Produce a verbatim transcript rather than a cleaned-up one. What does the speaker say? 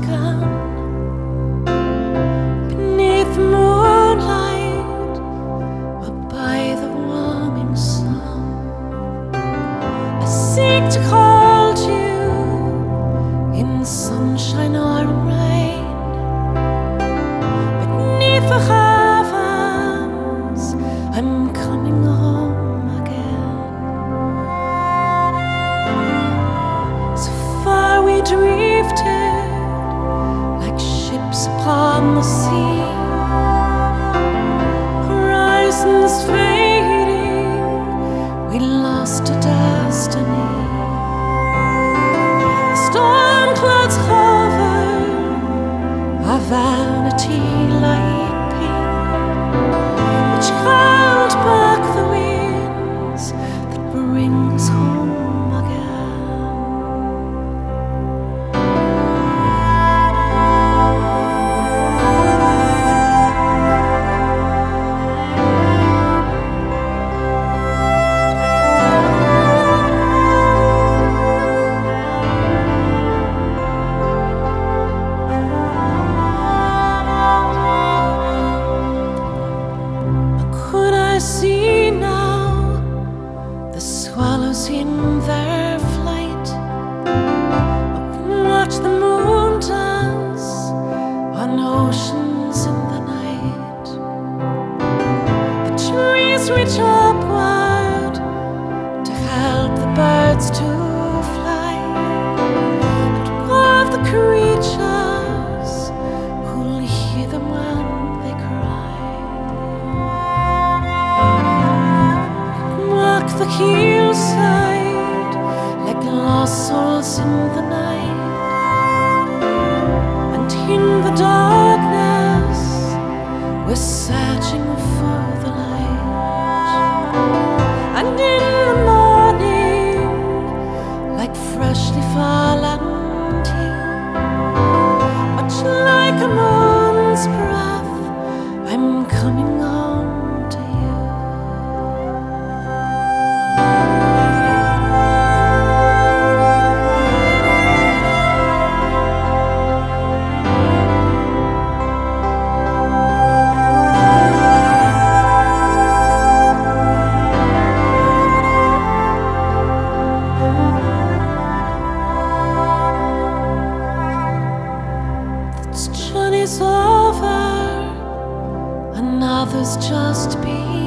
begun. Beneath the moonlight, or by the warming sun, I seek to hold you in sunshine or in rain. Beneath the heavens, I'm coming home again. So far we drifted like ships upon the sea, horizons fading, we lost a destiny. The storm clouds hover, our vanity like pain, which held back the winds that bring us home again. Could I see now the swallows in their flight? I could watch the moon dance on oceans in the night. The trees reach upward to help the birds to fly, and all of the creatures who'll hear them when they cry. Walk the hillside like lost souls in the night, and in the darkness we're searching for the light. And in the morning, like freshly fallen dew, much like a moon's breath, I'm coming home to you. This journey's over, another's just begun.